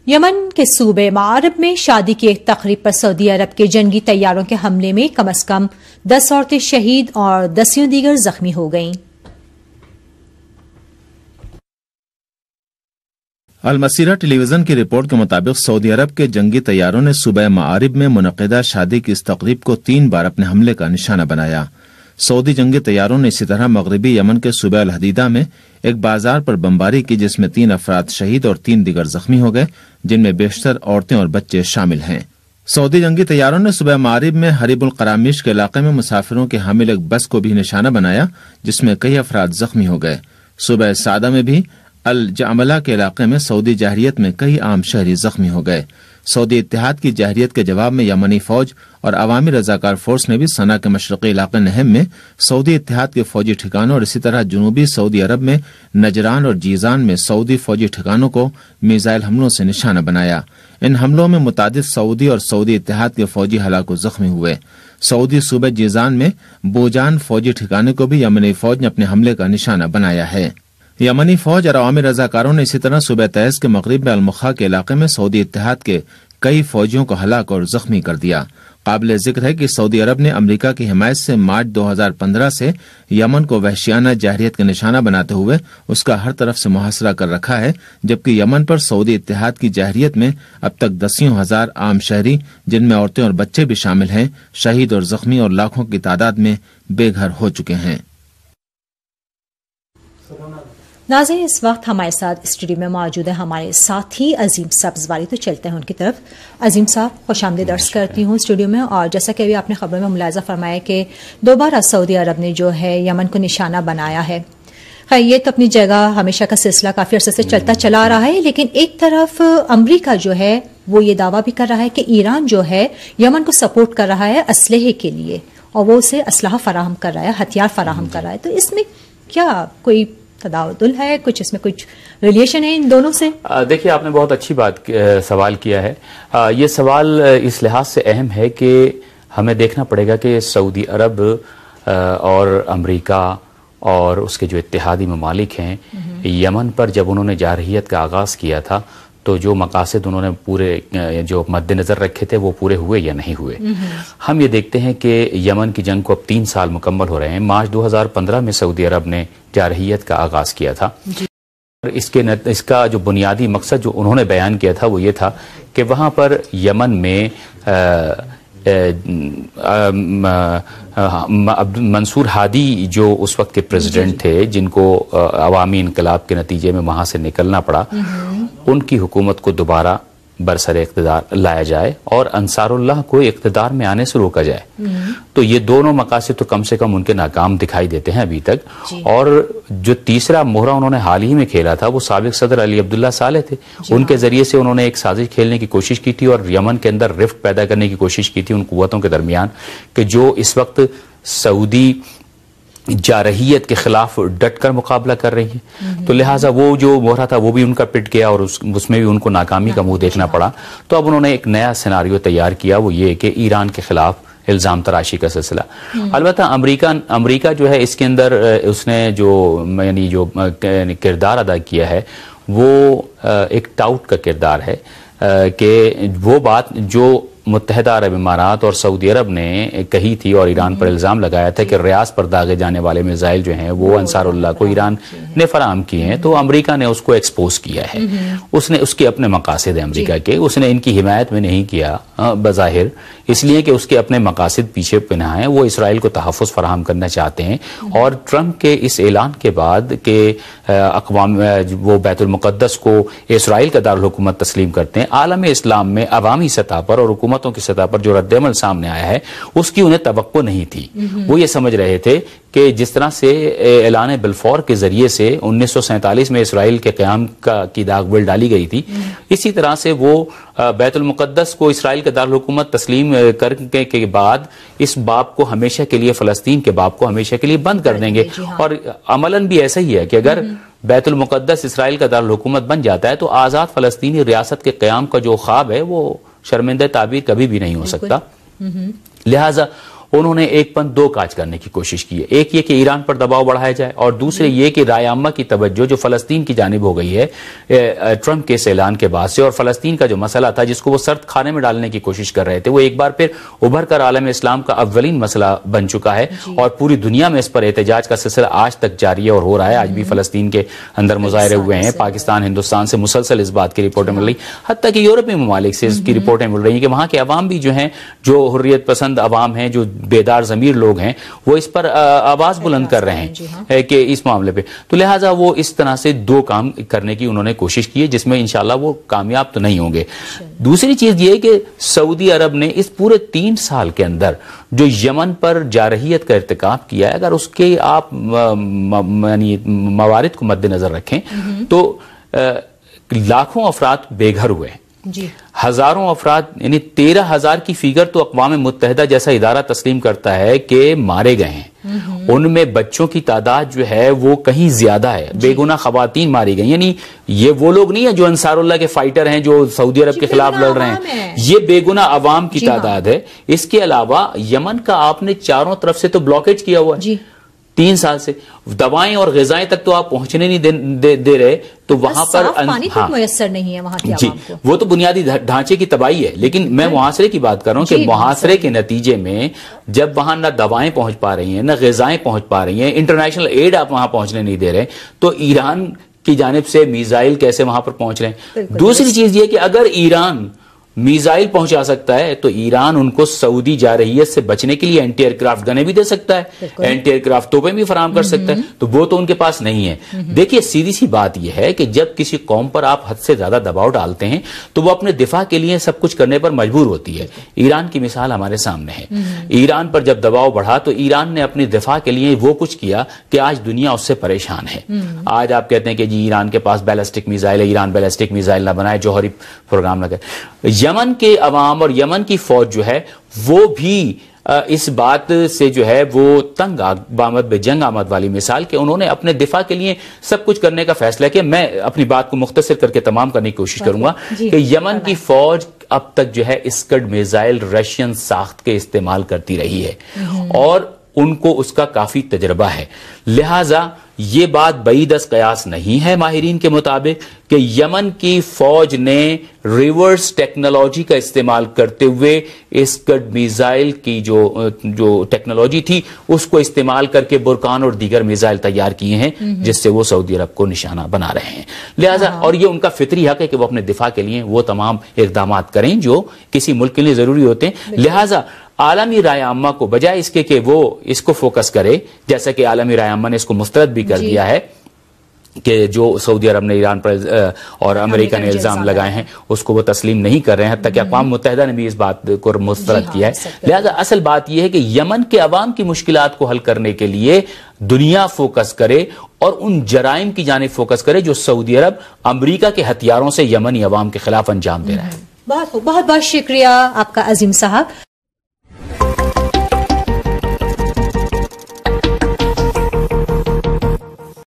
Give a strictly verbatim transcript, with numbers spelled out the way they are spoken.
یمن کے صوبے معارب میں شادی کی ایک تقریب پر سعودی عرب کے جنگی طیاروں کے حملے میں کم از کم دس عورتیں شہید اور دسیوں دیگر زخمی ہو گئیں۔ المسیرہ ٹیلی ویژن کی رپورٹ کے مطابق سعودی عرب کے جنگی طیاروں نے صوبہ معارب میں منعقدہ شادی کی اس تقریب کو تین بار اپنے حملے کا نشانہ بنایا۔ سعودی جنگی طیاروں نے اسی طرح مغربی یمن کے صوبہ الحدیدہ میں ایک بازار پر بمباری کی، جس میں تین افراد شہید اور تین دیگر زخمی ہو گئے، جن میں بیشتر عورتیں اور بچے شامل ہیں۔ سعودی جنگی طیاروں نے صوبہ معارب میں حریب القرامیش کے علاقے میں مسافروں کے حامل ایک بس کو بھی نشانہ بنایا، جس میں کئی افراد زخمی ہو گئے۔ صوبہ سعدہ میں بھی الجعملہ کے علاقے میں سعودی جاہریت میں کئی عام شہری زخمی ہو گئے۔ سعودی اتحاد کی جاہریت کے جواب میں یمنی فوج اور عوامی رضاکار فورس نے بھی صنعاء کے مشرقی علاقے نہم میں سعودی اتحاد کے فوجی ٹھکانوں اور اسی طرح جنوبی سعودی عرب میں نجران اور جیزان میں سعودی فوجی ٹھکانوں کو میزائل حملوں سے نشانہ بنایا۔ ان حملوں میں متعدد سعودی اور سعودی اتحاد کے فوجی ہلاک و زخمی ہوئے۔ سعودی صوبہ جیزان میں بوجان فوجی ٹھکانے کو بھی یمنی فوج نے اپنے حملے کا نشانہ بنایا ہے۔ یمنی فوج اور عوامی رضاکاروں نے اسی طرح صوبہ تعز کے مغرب میں المخا کے علاقے میں سعودی اتحاد کے کئی فوجیوں کو ہلاک اور زخمی کر دیا۔ قابل ذکر ہے کہ سعودی عرب نے امریکہ کی حمایت سے مارچ دو ہزار پندرہ سے یمن کو وحشیانہ جاہریت کا نشانہ بناتے ہوئے اس کا ہر طرف سے محاصرہ کر رکھا ہے، جبکہ یمن پر سعودی اتحاد کی جاہریت میں اب تک دسیوں ہزار عام شہری، جن میں عورتیں اور بچے بھی شامل ہیں، شہید اور زخمی اور لاکھوں کی تعداد میں بے گھر ہو چکے ہیں۔ ناظرین، اس وقت ہمارے ساتھ اسٹوڈیو میں موجود ہے ہمارے ساتھی عظیم سبزواری، تو چلتے ہیں ان کی طرف۔ عظیم صاحب، خوش آمدید عرض کرتی ہوں اسٹوڈیو میں، اور جیسا کہ ابھی آپ نے خبر میں ملاحظہ فرمایا کہ دوبارہ سعودی عرب نے جو ہے یمن کو نشانہ بنایا ہے۔ خیر، یہ تو اپنی جگہ ہمیشہ کا سلسلہ کافی عرصے سے چلتا چلا آ رہا ہے، لیکن ایک طرف امریکہ جو ہے وہ یہ دعویٰ بھی کر رہا ہے کہ ایران جو ہے یمن کو سپورٹ کر رہا ہے اسلحے کے لیے، اور وہ اسے اسلحہ فراہم کر رہا ہے، ہتھیار فراہم کر رہا ہے۔ تو اس میں کیا کوئی تداول ہے، کچھ اس میں کچھ ریلیشن ہے ان دونوں سے؟ دیکھیے، آپ نے بہت اچھی بات سوال کیا ہے۔ یہ سوال اس لحاظ سے اہم ہے کہ ہمیں دیکھنا پڑے گا کہ سعودی عرب اور امریکہ اور اس کے جو اتحادی ممالک ہیں، یمن پر جب انہوں نے جارحیت کا آغاز کیا تھا تو جو مقاصد انہوں نے پورے جو مد نظر رکھے تھے وہ پورے ہوئے یا نہیں ہوئے۔ ہم یہ دیکھتے ہیں کہ یمن کی جنگ کو اب تین سال مکمل ہو رہے ہیں۔ مارچ دو ہزار پندرہ میں سعودی عرب نے جارحیت کا آغاز کیا تھا، اور اس کے اس کا جو بنیادی مقصد جو انہوں نے بیان کیا تھا وہ یہ تھا کہ وہاں پر یمن میں منصور ہادی جو اس وقت کے پریزیڈنٹ تھے، جن کو عوامی انقلاب کے نتیجے میں وہاں سے نکلنا پڑا، ان کی حکومت کو دوبارہ برسر اقتدار لایا جائے اور انصار اللہ کو اقتدار میں آنے سے روکا جائے۔ تو یہ دونوں مقاصد تو کم سے کم ان کے ناکام دکھائی دیتے ہیں ابھی تک۔ اور جو تیسرا مہرہ انہوں نے حال ہی میں کھیلا تھا وہ سابق صدر علی عبداللہ صالح تھے۔ ان کے ذریعے سے انہوں نے ایک سازش کھیلنے کی کوشش کی تھی اور یمن کے اندر رفت پیدا کرنے کی کوشش کی تھی ان قوتوں کے درمیان کہ جو اس وقت سعودی جارحیت کے خلاف ڈٹ کر مقابلہ کر رہی ہیں۔ تو لہٰذا وہ جو مہرہ تھا وہ بھی ان کا پٹ گیا اور اس میں بھی ان کو ناکامی کا منہ دیکھنا پڑا۔ تو اب انہوں نے ایک نیا سیناریو تیار کیا، وہ یہ کہ ایران کے خلاف الزام تراشی کا سلسلہ۔ البتہ امریکہ امریکہ جو ہے اس کے اندر اس نے جو یعنی جو کردار ادا کیا ہے وہ ایک ٹاؤٹ کا کردار ہے کہ وہ بات جو متحدہ عرب امارات اور سعودی عرب نے کہی تھی اور ایران پر الزام لگایا تھا کہ ریاض پر داغے جانے والے میزائل جو ہیں وہ انصار اللہ کو ایران نے فراہم کیے ہیں، تو امریکہ نے اس کو ایکسپوز کیا ہے۔ اس نے اس کے اپنے مقاصد ہیں امریکہ کے، اس نے ان کی حمایت میں نہیں کیا بظاہر، اس لیے کہ اس کے اپنے مقاصد پیچھے پنہا ہیں۔ وہ اسرائیل کو تحفظ فراہم کرنا چاہتے ہیں، اور ٹرمپ کے اس اعلان کے بعد کہ اقوام وہ بیت المقدس کو اسرائیل کا دارالحکومت تسلیم کرتے ہیں، عالم اسلام میں عوامی سطح پر اور حکومتوں کی سطح پر جو رد عمل سامنے آیا ہے اس کی انہیں توقع نہیں تھی۔ وہ یہ سمجھ رہے تھے کہ جس طرح سے اعلان بلفور کے ذریعے سے انیس سو سینتالیس میں اسرائیل کے قیام کا کی داغ بل ڈالی گئی تھی، اسی طرح سے وہ بیت المقدس کو اسرائیل کا دارالحکومت تسلیم کرنے کے بعد اس باب کو ہمیشہ کے لیے، فلسطین کے باب کو ہمیشہ کے لیے بند کر دیں گے۔ اور عملاً بھی ایسا ہی ہے کہ اگر بیت المقدس اسرائیل کا دارالحکومت بن جاتا ہے تو آزاد فلسطینی ریاست کے قیام کا جو خواب ہے وہ شرمندہ تعبیر کبھی بھی نہیں ہو سکتا۔ لہٰذا انہوں نے ایک پن دو کاج کرنے کی کوشش کی ہے. ایک یہ کہ ایران پر دباؤ بڑھایا جائے اور دوسرے یہ کہ رائے عامہ کی توجہ جو فلسطین کی جانب ہو گئی ہے ٹرمپ کے اس اعلان کے بعد سے, اور فلسطین کا جو مسئلہ تھا جس کو وہ سرد کھانے میں ڈالنے کی کوشش کر رہے تھے, وہ ایک بار پھر ابھر کر عالم اسلام کا اولین مسئلہ بن چکا ہے اور پوری دنیا میں اس پر احتجاج کا سلسلہ آج تک جاری ہے اور ہو رہا ہے. آج بھی فلسطین کے اندر مظاہرے ہوئے ہیں, پاکستان ہندوستان سے مسلسل اس بات کی رپورٹیں مل رہی, حتیٰ کہ یورپی ممالک سے اس کی رپورٹیں مل رہی ہیں کہ وہاں کے عوام بھی جو ہیں, جو حریت پسند عوام ہیں, جو بیدار ضمیر لوگ ہیں, وہ اس پر آواز بلند کر رہے ہیں کہ اس معاملے پہ. تو لہٰذا وہ اس طرح سے دو کام کرنے کی انہوں نے کوشش کی ہے جس میں انشاءاللہ وہ کامیاب تو نہیں ہوں گے. دوسری چیز یہ کہ سعودی عرب نے اس پورے تین سال کے اندر جو یمن پر جارحیت کا ارتکاب کیا ہے, اگر اس کے آپ یعنی موارد کو مد نظر رکھیں تو لاکھوں افراد بے گھر ہوئے, جی ہزاروں افراد یعنی تیرہ ہزار کی فیگر تو اقوام متحدہ جیسا ادارہ تسلیم کرتا ہے کہ مارے گئے ہیں. ان میں بچوں کی تعداد جو ہے وہ کہیں زیادہ ہے, بے گناہ خواتین ماری گئی. یعنی یہ وہ لوگ نہیں ہیں جو انصار اللہ کے فائٹر ہیں جو سعودی عرب کے خلاف لڑ رہے ہیں, یہ بے گناہ عوام کی تعداد ہے. اس کے علاوہ یمن کا آپ نے چاروں طرف سے تو بلاکیج کیا ہوا ہے تین سال سے, دوائیں اور غذائیں تک تو آپ پہنچنے نہیں دے, دے, دے رہے, تو وہاں پر پانی تک میسر نہیں ہے وہاں کی عوام کو. وہ تو بنیادی ڈھانچے کی تباہی ہے, لیکن میں محاصرے کی بات کر رہا ہوں کہ محاصرے کے نتیجے میں جب وہاں نہ دوائیں پہنچ پا رہی ہیں نہ غذائیں پہنچ پا رہی ہیں, انٹرنیشنل ایڈ آپ وہاں پہنچنے نہیں دے رہے, تو ایران کی جانب سے میزائل کیسے وہاں پر پہنچ رہے ہیں. دوسری چیز یہ کہ اگر ایران میزائل پہنچا سکتا ہے تو ایران ان کو سعودی جارحیت سے بچنے کے لیے اینٹی ایئرکرافٹ گنیں بھی دے سکتا ہے, اینٹی ایئرکرافٹ توپیں بھی فراہم کر سکتا ہے, تو وہ تو ان کے پاس نہیں ہے. دیکھیے سیدھی سی بات یہ ہے کہ جب کسی قوم پر آپ حد سے زیادہ دباؤ ڈالتے ہیں تو وہ اپنے دفاع کے لیے سب کچھ کرنے پر مجبور ہوتی ہے. ایران کی مثال ہمارے سامنے ہے. ایران پر جب دباؤ بڑھا تو ایران نے اپنے دفاع کے لیے وہ کچھ کیا کہ آج دنیا اس سے پریشان ہے. آج آپ کہتے ہیں کہ جی ایران کے پاس بیلسٹک میزائل ہے, ایران بیلسٹک میزائل نہ بنائے, جوہری پروگرام نہ کرے. یمن کے عوام اور یمن کی فوج جو ہے وہ بھی اس بات سے جو ہے وہ تنگ آمد بے جنگ آمد والی مثال کہ انہوں نے اپنے دفاع کے لیے سب کچھ کرنے کا فیصلہ کیا. میں اپنی بات کو مختصر کر کے تمام کرنے کی کوشش کروں گا کہ یمن کی فوج اب تک جو ہے اسکڈ میزائل رشین ساخت کے استعمال کرتی رہی ہے اور ان کو اس کا کافی تجربہ ہے. لہٰذا یہ بات بعید از قیاس نہیں ہے ماہرین کے مطابق کہ یمن کی فوج نے ریورس ٹیکنالوجی کا استعمال کرتے ہوئے اسکڈ میزائل کی جو جو ٹیکنالوجی تھی اس کو استعمال کر کے برکان اور دیگر میزائل تیار کیے ہیں جس سے وہ سعودی عرب کو نشانہ بنا رہے ہیں. لہٰذا اور یہ ان کا فطری حق ہے کہ وہ اپنے دفاع کے لیے وہ تمام اقدامات کریں جو کسی ملک کے لیے ضروری ہوتے ہیں. لہٰذا عالمی رائے عامہ کو بجائے اس کے کہ وہ اس کو فوکس کرے, جیسا کہ عالمی رائے عامہ نے اس کو مسترد بھی کر دیا ہے کہ جو سعودی عرب نے ایران پر اور امریکہ نے الزام لگائے ہیں اس کو وہ تسلیم نہیں کر رہے ہیں, حتیٰ کہ اقوام متحدہ نے بھی اس بات کو مسترد کیا ہے. لہذا اصل بات یہ ہے کہ یمن کے عوام کی مشکلات کو حل کرنے کے لیے دنیا فوکس کرے اور ان جرائم کی جانب فوکس کرے جو سعودی عرب امریکہ کے ہتھیاروں سے یمنی عوام کے خلاف انجام دے رہا ہے. بہت بہت بہت شکریہ آپ کا عظیم صاحب.